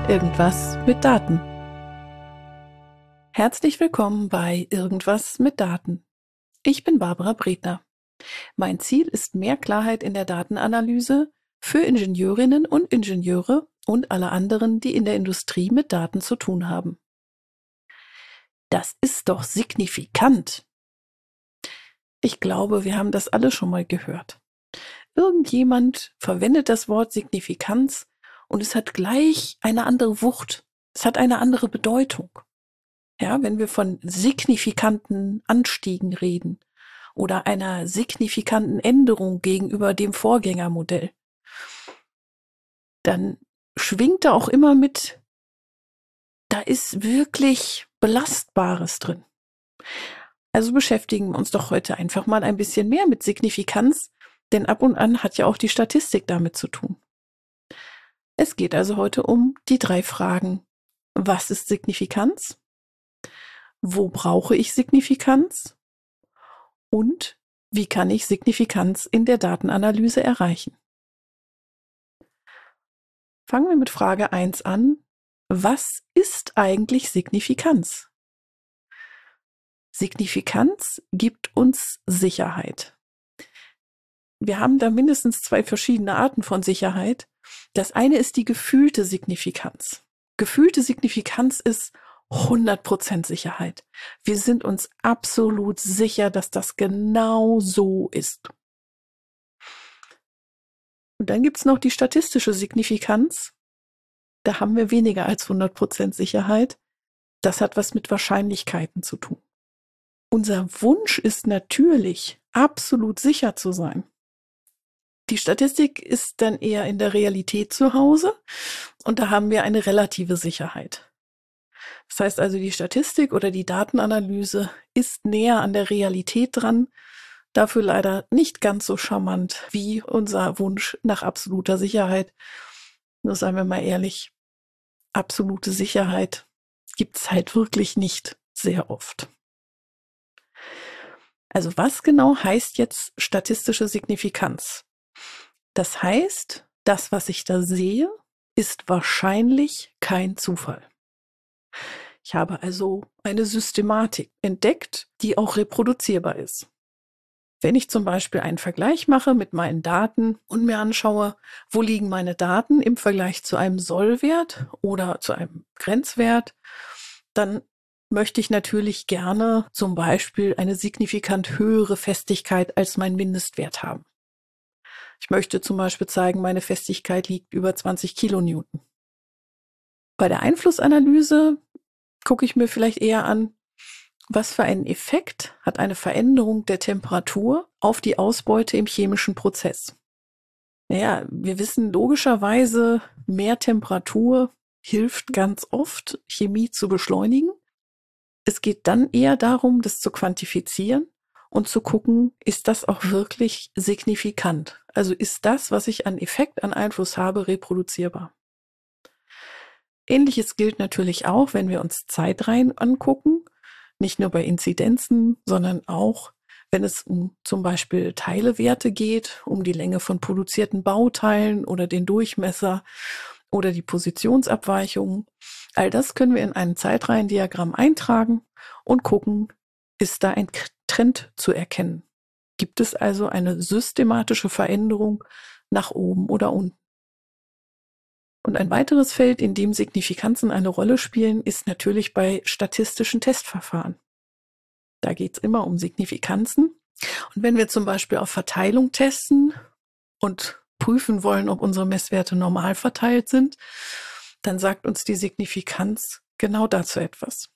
Irgendwas mit Daten. Herzlich willkommen bei Irgendwas mit Daten. Ich bin Barbara Bredner. Mein Ziel ist mehr Klarheit in der Datenanalyse für Ingenieurinnen und Ingenieure und alle anderen, die in der Industrie mit Daten zu tun haben. Das ist doch signifikant. Ich glaube, wir haben das alle schon mal gehört. Irgendjemand verwendet das Wort Signifikanz und es hat gleich eine andere Wucht. Es hat eine andere Bedeutung. Ja, wenn wir von signifikanten Anstiegen reden oder einer signifikanten Änderung gegenüber dem Vorgängermodell, dann schwingt da auch immer mit, da ist wirklich Belastbares drin. Also beschäftigen wir uns doch heute einfach mal ein bisschen mehr mit Signifikanz, denn ab und an hat ja auch die Statistik damit zu tun. Es geht also heute um die 3 Fragen. Was ist Signifikanz? Wo brauche ich Signifikanz? Und wie kann ich Signifikanz in der Datenanalyse erreichen? Fangen wir mit Frage 1 an. Was ist eigentlich Signifikanz? Signifikanz gibt uns Sicherheit. Wir haben da mindestens 2 verschiedene Arten von Sicherheit. Das eine ist die gefühlte Signifikanz. Gefühlte Signifikanz ist 100% Sicherheit. Wir sind uns absolut sicher, dass das genau so ist. Und dann gibt es noch die statistische Signifikanz. Da haben wir weniger als 100% Sicherheit. Das hat was mit Wahrscheinlichkeiten zu tun. Unser Wunsch ist natürlich, absolut sicher zu sein. Die Statistik ist dann eher in der Realität zu Hause und da haben wir eine relative Sicherheit. Das heißt also, die Statistik oder die Datenanalyse ist näher an der Realität dran, dafür leider nicht ganz so charmant wie unser Wunsch nach absoluter Sicherheit. Nur seien wir mal ehrlich, absolute Sicherheit gibt es halt wirklich nicht sehr oft. Also was genau heißt jetzt statistische Signifikanz? Das heißt, das, was ich da sehe, ist wahrscheinlich kein Zufall. Ich habe also eine Systematik entdeckt, die auch reproduzierbar ist. Wenn ich zum Beispiel einen Vergleich mache mit meinen Daten und mir anschaue, wo liegen meine Daten im Vergleich zu einem Sollwert oder zu einem Grenzwert, dann möchte ich natürlich gerne zum Beispiel eine signifikant höhere Festigkeit als mein Mindestwert haben. Ich möchte zum Beispiel zeigen, meine Festigkeit liegt über 20 Kilonewton. Bei der Einflussanalyse gucke ich mir vielleicht eher an, was für einen Effekt hat eine Veränderung der Temperatur auf die Ausbeute im chemischen Prozess. Naja, wir wissen logischerweise, mehr Temperatur hilft ganz oft, Chemie zu beschleunigen. Es geht dann eher darum, das zu quantifizieren und zu gucken, ist das auch wirklich signifikant? Also ist das, was ich an Effekt, an Einfluss habe, reproduzierbar? Ähnliches gilt natürlich auch, wenn wir uns Zeitreihen angucken, nicht nur bei Inzidenzen, sondern auch, wenn es um zum Beispiel Teilewerte geht, um die Länge von produzierten Bauteilen oder den Durchmesser oder die Positionsabweichungen. All das können wir in ein Zeitreihendiagramm eintragen und gucken, ist da ein Trend zu erkennen? Gibt es also eine systematische Veränderung nach oben oder unten? Und ein weiteres Feld, in dem Signifikanzen eine Rolle spielen, ist natürlich bei statistischen Testverfahren. Da geht es immer um Signifikanzen. Und wenn wir zum Beispiel auf Verteilung testen und prüfen wollen, ob unsere Messwerte normal verteilt sind, dann sagt uns die Signifikanz genau dazu etwas.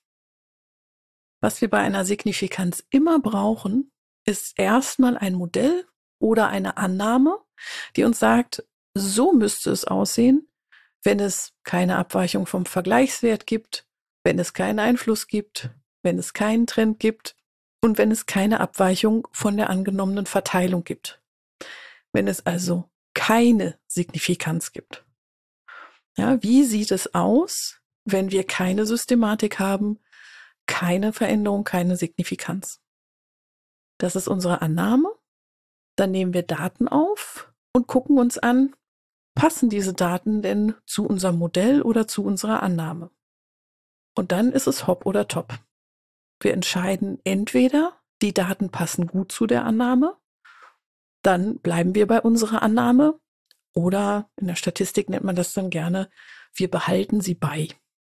Was wir bei einer Signifikanz immer brauchen, ist erstmal ein Modell oder eine Annahme, die uns sagt, so müsste es aussehen, wenn es keine Abweichung vom Vergleichswert gibt, wenn es keinen Einfluss gibt, wenn es keinen Trend gibt und wenn es keine Abweichung von der angenommenen Verteilung gibt. Wenn es also keine Signifikanz gibt. Ja, wie sieht es aus, wenn wir keine Systematik haben, keine Veränderung, keine Signifikanz? Das ist unsere Annahme. Dann nehmen wir Daten auf und gucken uns an, passen diese Daten denn zu unserem Modell oder zu unserer Annahme? Und dann ist es hopp oder top. Wir entscheiden entweder, die Daten passen gut zu der Annahme, dann bleiben wir bei unserer Annahme, oder in der Statistik nennt man das dann gerne, wir behalten sie bei.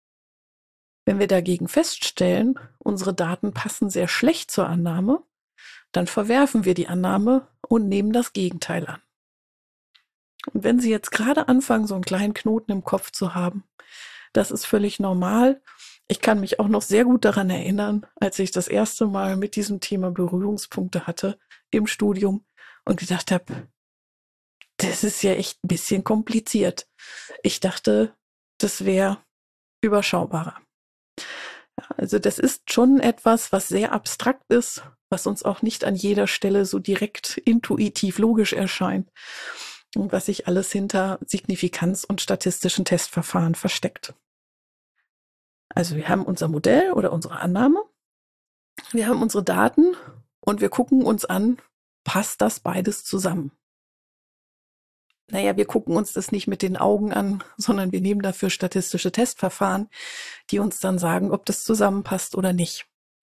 Wenn wir dagegen feststellen, unsere Daten passen sehr schlecht zur Annahme, dann verwerfen wir die Annahme und nehmen das Gegenteil an. Und wenn Sie jetzt gerade anfangen, so einen kleinen Knoten im Kopf zu haben, das ist völlig normal. Ich kann mich auch noch sehr gut daran erinnern, als ich das erste Mal mit diesem Thema Berührungspunkte hatte im Studium und gedacht habe, das ist ja echt ein bisschen kompliziert. Ich dachte, das wäre überschaubarer. Ja, also das ist schon etwas, was sehr abstrakt ist, was uns auch nicht an jeder Stelle so direkt intuitiv logisch erscheint und was sich alles hinter Signifikanz- und statistischen Testverfahren versteckt. Also wir haben unser Modell oder unsere Annahme, wir haben unsere Daten und wir gucken uns an, passt das beides zusammen? Naja, wir gucken uns das nicht mit den Augen an, sondern wir nehmen dafür statistische Testverfahren, die uns dann sagen, ob das zusammenpasst oder nicht.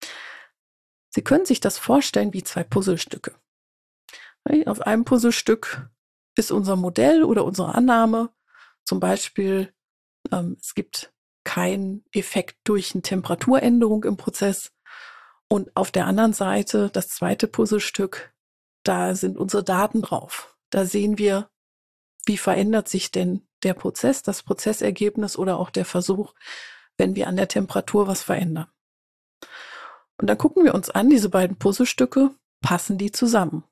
Sie können sich das vorstellen wie zwei Puzzlestücke. Auf einem Puzzlestück ist unser Modell oder unsere Annahme, zum Beispiel, es gibt keinen Effekt durch eine Temperaturänderung im Prozess. Und auf der anderen Seite, das zweite Puzzlestück, da sind unsere Daten drauf. Da sehen wir, wie verändert sich denn der Prozess, das Prozessergebnis oder auch der Versuch, wenn wir an der Temperatur was verändern. Und dann gucken wir uns an, diese beiden Puzzlestücke, passen die zusammen?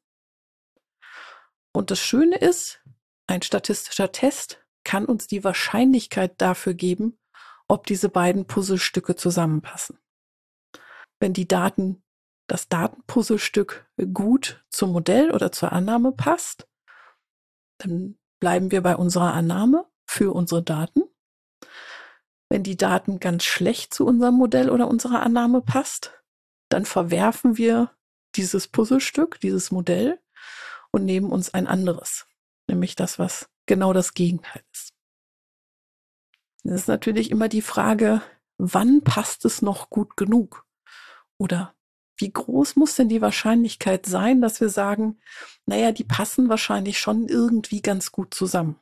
Und das Schöne ist, ein statistischer Test kann uns die Wahrscheinlichkeit dafür geben, ob diese beiden Puzzlestücke zusammenpassen. Wenn das Datenpuzzlestück gut zum Modell oder zur Annahme passt, dann bleiben wir bei unserer Annahme für unsere Daten. Wenn die Daten ganz schlecht zu unserem Modell oder unserer Annahme passt, dann verwerfen wir dieses Puzzlestück, dieses Modell und nehmen uns ein anderes, nämlich das, was genau das Gegenteil ist. Das ist natürlich immer die Frage, wann passt es noch gut genug? Oder wie groß muss denn die Wahrscheinlichkeit sein, dass wir sagen, naja, die passen wahrscheinlich schon irgendwie ganz gut zusammen.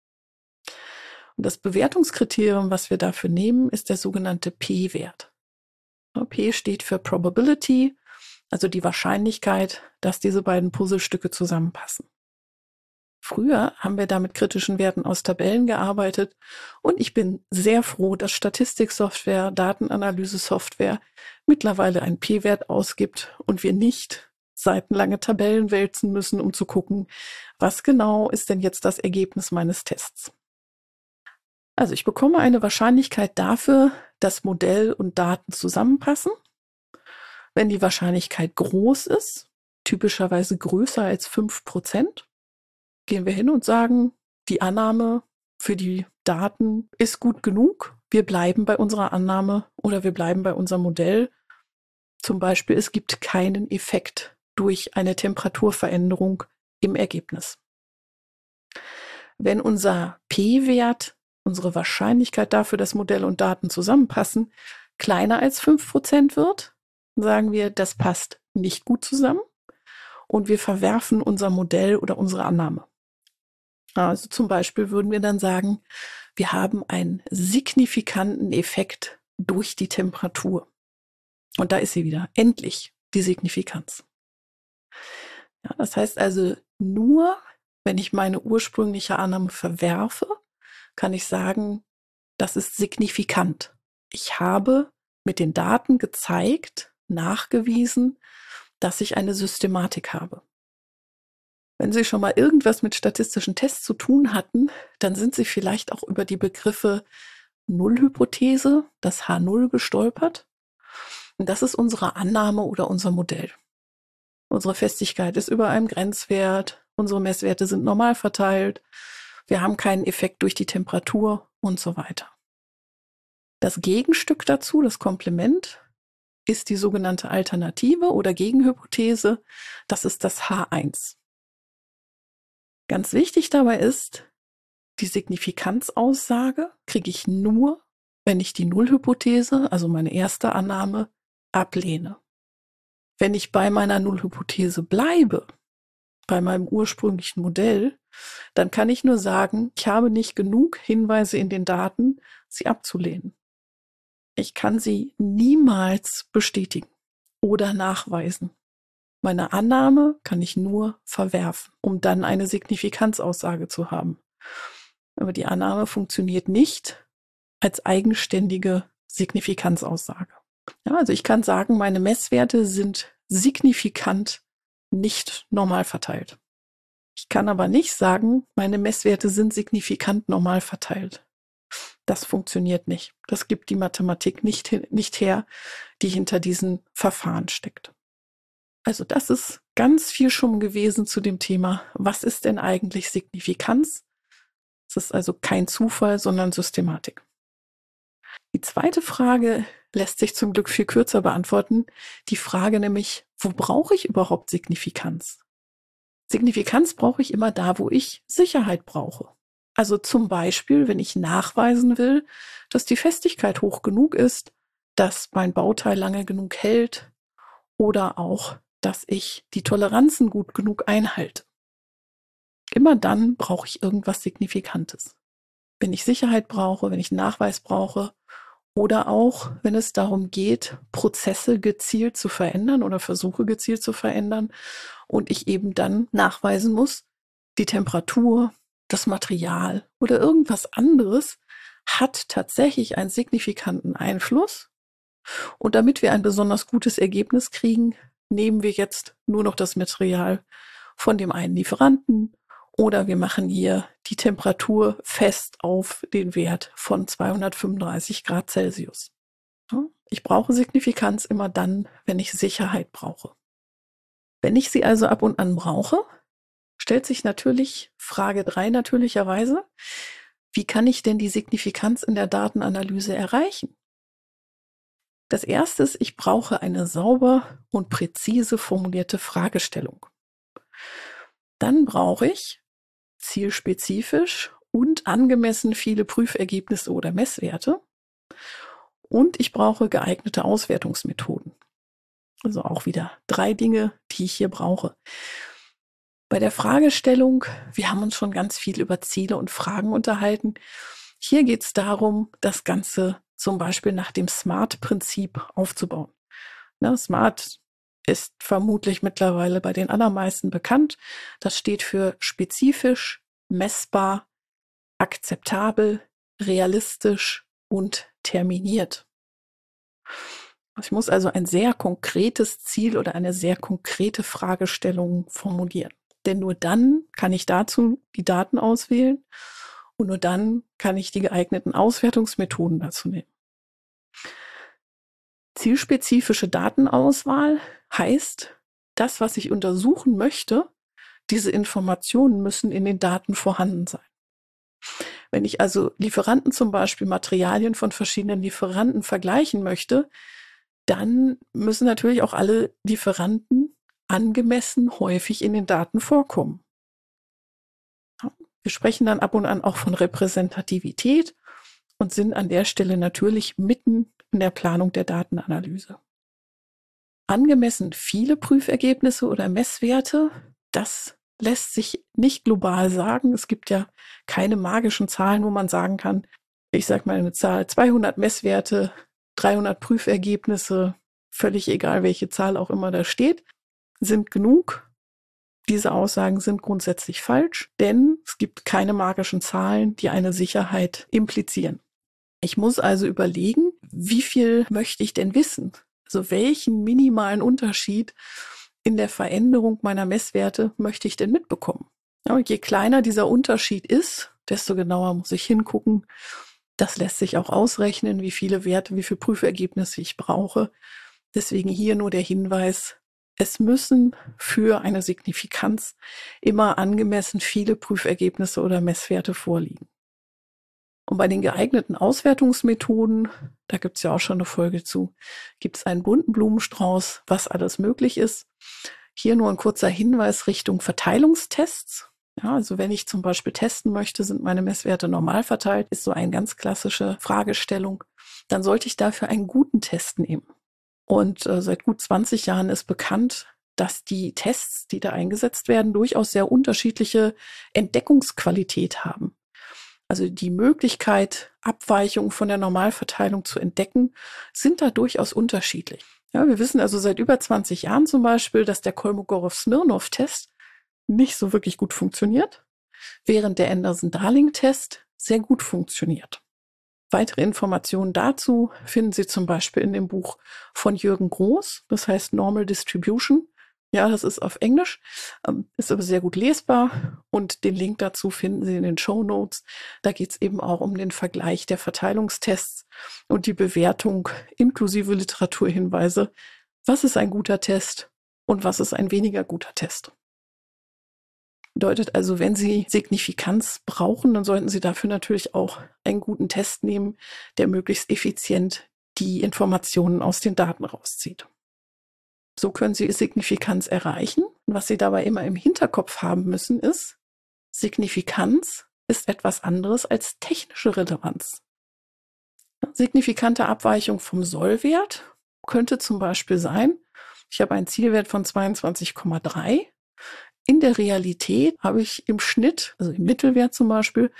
Und das Bewertungskriterium, was wir dafür nehmen, ist der sogenannte P-Wert. P steht für Probability, also die Wahrscheinlichkeit, dass diese beiden Puzzlestücke zusammenpassen. Früher haben wir da mit kritischen Werten aus Tabellen gearbeitet und ich bin sehr froh, dass Statistiksoftware, Datenanalyse-Software mittlerweile einen P-Wert ausgibt und wir nicht seitenlange Tabellen wälzen müssen, um zu gucken, was genau ist denn jetzt das Ergebnis meines Tests. Also ich bekomme eine Wahrscheinlichkeit dafür, dass Modell und Daten zusammenpassen. Wenn die Wahrscheinlichkeit groß ist, typischerweise größer als 5%, gehen wir hin und sagen, die Annahme für die Daten ist gut genug. Wir bleiben bei unserer Annahme oder wir bleiben bei unserem Modell. Zum Beispiel, es gibt keinen Effekt durch eine Temperaturveränderung im Ergebnis. Wenn unser P-Wert, unsere Wahrscheinlichkeit dafür, dass Modell und Daten zusammenpassen, kleiner als 5% wird, sagen wir, das passt nicht gut zusammen und wir verwerfen unser Modell oder unsere Annahme. Also zum Beispiel würden wir dann sagen, wir haben einen signifikanten Effekt durch die Temperatur. Und da ist sie wieder, endlich die Signifikanz. Ja, das heißt also, nur wenn ich meine ursprüngliche Annahme verwerfe, kann ich sagen, das ist signifikant. Ich habe mit den Daten gezeigt, nachgewiesen, dass ich eine Systematik habe. Wenn Sie schon mal irgendwas mit statistischen Tests zu tun hatten, dann sind Sie vielleicht auch über die Begriffe Nullhypothese, das H0 gestolpert. Und das ist unsere Annahme oder unser Modell. Unsere Festigkeit ist über einem Grenzwert, unsere Messwerte sind normal verteilt, wir haben keinen Effekt durch die Temperatur und so weiter. Das Gegenstück dazu, das Komplement, ist die sogenannte Alternative oder Gegenhypothese. Das ist das H1. Ganz wichtig dabei ist, die Signifikanzaussage kriege ich nur, wenn ich die Nullhypothese, also meine erste Annahme, ablehne. Wenn ich bei meiner Nullhypothese bleibe, bei meinem ursprünglichen Modell, dann kann ich nur sagen, ich habe nicht genug Hinweise in den Daten, sie abzulehnen. Ich kann sie niemals bestätigen oder nachweisen. Meine Annahme kann ich nur verwerfen, um dann eine Signifikanzaussage zu haben. Aber die Annahme funktioniert nicht als eigenständige Signifikanzaussage. Ja, also ich kann sagen, meine Messwerte sind signifikant nicht normal verteilt. Ich kann aber nicht sagen, meine Messwerte sind signifikant normal verteilt. Das funktioniert nicht. Das gibt die Mathematik nicht her, die hinter diesen Verfahren steckt. Also das ist ganz viel schon gewesen zu dem Thema, was ist denn eigentlich Signifikanz? Es ist also kein Zufall, sondern Systematik. Die zweite Frage lässt sich zum Glück viel kürzer beantworten. Die Frage nämlich, wo brauche ich überhaupt Signifikanz? Signifikanz brauche ich immer da, wo ich Sicherheit brauche. Also zum Beispiel, wenn ich nachweisen will, dass die Festigkeit hoch genug ist, dass mein Bauteil lange genug hält oder auch, dass ich die Toleranzen gut genug einhalte. Immer dann brauche ich irgendwas Signifikantes. Wenn ich Sicherheit brauche, wenn ich einen Nachweis brauche oder auch, wenn es darum geht, Prozesse gezielt zu verändern oder Versuche gezielt zu verändern und ich eben dann nachweisen muss, die Temperatur, das Material oder irgendwas anderes hat tatsächlich einen signifikanten Einfluss. Und damit wir ein besonders gutes Ergebnis kriegen, nehmen wir jetzt nur noch das Material von dem einen Lieferanten oder wir machen hier die Temperatur fest auf den Wert von 235 Grad Celsius. Ich brauche Signifikanz immer dann, wenn ich Sicherheit brauche. Wenn ich sie also ab und an brauche, stellt sich natürlich Frage 3 natürlicherweise, wie kann ich denn die Signifikanz in der Datenanalyse erreichen? Das erste ist, ich brauche eine sauber und präzise formulierte Fragestellung. Dann brauche ich zielspezifisch und angemessen viele Prüfergebnisse oder Messwerte. Und ich brauche geeignete Auswertungsmethoden. Also auch wieder 3 Dinge, die ich hier brauche. Bei der Fragestellung, wir haben uns schon ganz viel über Ziele und Fragen unterhalten. Hier geht es darum, das Ganze zum Beispiel nach dem SMART-Prinzip aufzubauen. SMART ist vermutlich mittlerweile bei den allermeisten bekannt. Das steht für spezifisch, messbar, akzeptabel, realistisch und terminiert. Ich muss also ein sehr konkretes Ziel oder eine sehr konkrete Fragestellung formulieren. Denn nur dann kann ich dazu die Daten auswählen und nur dann kann ich die geeigneten Auswertungsmethoden dazu nehmen. Zielspezifische Datenauswahl heißt, das, was ich untersuchen möchte, diese Informationen müssen in den Daten vorhanden sein. Wenn ich also Lieferanten zum Beispiel Materialien von verschiedenen Lieferanten vergleichen möchte, dann müssen natürlich auch alle Lieferanten angemessen häufig in den Daten vorkommen. Wir sprechen dann ab und an auch von Repräsentativität und sind an der Stelle natürlich mitten in der Planung der Datenanalyse. Angemessen viele Prüfergebnisse oder Messwerte, das lässt sich nicht global sagen. Es gibt ja keine magischen Zahlen, wo man sagen kann, ich sage mal eine Zahl, 200 Messwerte, 300 Prüfergebnisse, völlig egal, welche Zahl auch immer da steht, sind genug. Diese Aussagen sind grundsätzlich falsch, denn es gibt keine magischen Zahlen, die eine Sicherheit implizieren. Ich muss also überlegen, wie viel möchte ich denn wissen? Also welchen minimalen Unterschied in der Veränderung meiner Messwerte möchte ich denn mitbekommen? Ja, und je kleiner dieser Unterschied ist, desto genauer muss ich hingucken. Das lässt sich auch ausrechnen, wie viele Werte, wie viele Prüfergebnisse ich brauche. Deswegen hier nur der Hinweis, es müssen für eine Signifikanz immer angemessen viele Prüfergebnisse oder Messwerte vorliegen. Und bei den geeigneten Auswertungsmethoden, da gibt es ja auch schon eine Folge zu, gibt es einen bunten Blumenstrauß, was alles möglich ist. Hier nur ein kurzer Hinweis Richtung Verteilungstests. Ja, also wenn ich zum Beispiel testen möchte, sind meine Messwerte normal verteilt, ist so eine ganz klassische Fragestellung, dann sollte ich dafür einen guten Test nehmen. Und seit gut 20 Jahren ist bekannt, dass die Tests, die da eingesetzt werden, durchaus sehr unterschiedliche Entdeckungsqualität haben. Also die Möglichkeit, Abweichungen von der Normalverteilung zu entdecken, sind da durchaus unterschiedlich. Ja, wir wissen also seit über 20 Jahren zum Beispiel, dass der Kolmogorov-Smirnov-Test nicht so wirklich gut funktioniert, während der Anderson-Darling-Test sehr gut funktioniert. Weitere Informationen dazu finden Sie zum Beispiel in dem Buch von Jürgen Groß, das heißt Normal Distribution. Ja, das ist auf Englisch, ist aber sehr gut lesbar und den Link dazu finden Sie in den Shownotes. Da geht es eben auch um den Vergleich der Verteilungstests und die Bewertung inklusive Literaturhinweise. Was ist ein guter Test und was ist ein weniger guter Test? Bedeutet also, wenn Sie Signifikanz brauchen, dann sollten Sie dafür natürlich auch einen guten Test nehmen, der möglichst effizient die Informationen aus den Daten rauszieht. So können Sie Signifikanz erreichen. Und was Sie dabei immer im Hinterkopf haben müssen, ist, Signifikanz ist etwas anderes als technische Relevanz. Signifikante Abweichung vom Sollwert könnte zum Beispiel sein, ich habe einen Zielwert von 22,3. In der Realität habe ich im Schnitt, also im Mittelwert zum Beispiel,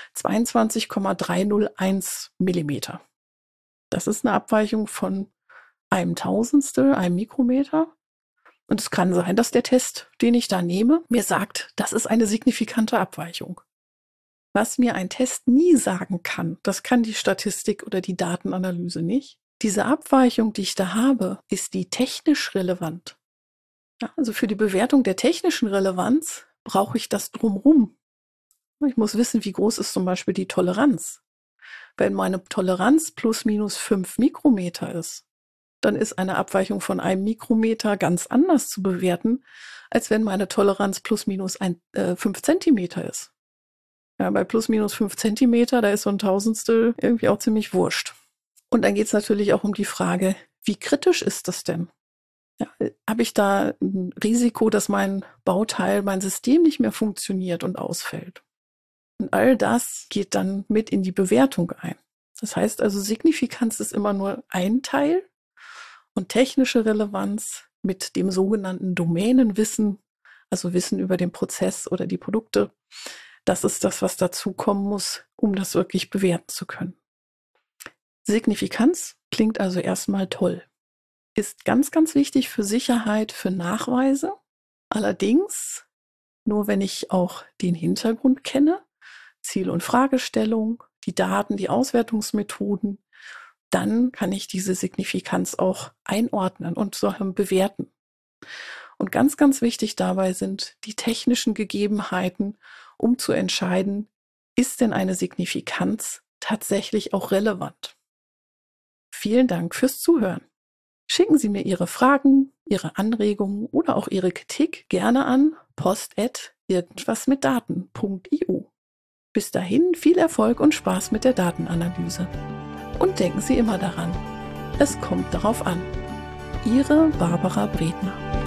22,301 Millimeter. Das ist eine Abweichung von einem Tausendstel, einem Mikrometer. Und es kann sein, dass der Test, den ich da nehme, mir sagt, das ist eine signifikante Abweichung. Was mir ein Test nie sagen kann, das kann die Statistik oder die Datenanalyse nicht. Diese Abweichung, die ich da habe, ist die technisch relevant. Ja, also für die Bewertung der technischen Relevanz brauche ich das drumherum. Ich muss wissen, wie groß ist zum Beispiel die Toleranz. Wenn meine Toleranz plus minus 5 Mikrometer ist, dann ist eine Abweichung von einem Mikrometer ganz anders zu bewerten, als wenn meine Toleranz plus minus 5 Zentimeter ist. Ja, bei plus minus 5 Zentimeter, da ist so ein Tausendstel irgendwie auch ziemlich wurscht. Und dann geht es natürlich auch um die Frage, wie kritisch ist das denn? Ja, habe ich da ein Risiko, dass mein Bauteil, mein System nicht mehr funktioniert und ausfällt? Und all das geht dann mit in die Bewertung ein. Das heißt also, Signifikanz ist immer nur ein Teil und technische Relevanz mit dem sogenannten Domänenwissen, also Wissen über den Prozess oder die Produkte, das ist das, was dazukommen muss, um das wirklich bewerten zu können. Signifikanz klingt also erstmal toll. Ist ganz, ganz wichtig für Sicherheit, für Nachweise. Allerdings nur, wenn ich auch den Hintergrund kenne, Ziel- und Fragestellung, die Daten, die Auswertungsmethoden, dann kann ich diese Signifikanz auch einordnen und so bewerten. Und ganz, ganz wichtig dabei sind die technischen Gegebenheiten, um zu entscheiden, ist denn eine Signifikanz tatsächlich auch relevant? Vielen Dank fürs Zuhören. Schicken Sie mir Ihre Fragen, Ihre Anregungen oder auch Ihre Kritik gerne an post@irgendwasmitdaten.io. Bis dahin viel Erfolg und Spaß mit der Datenanalyse. Und denken Sie immer daran, es kommt darauf an. Ihre Barbara Bredner.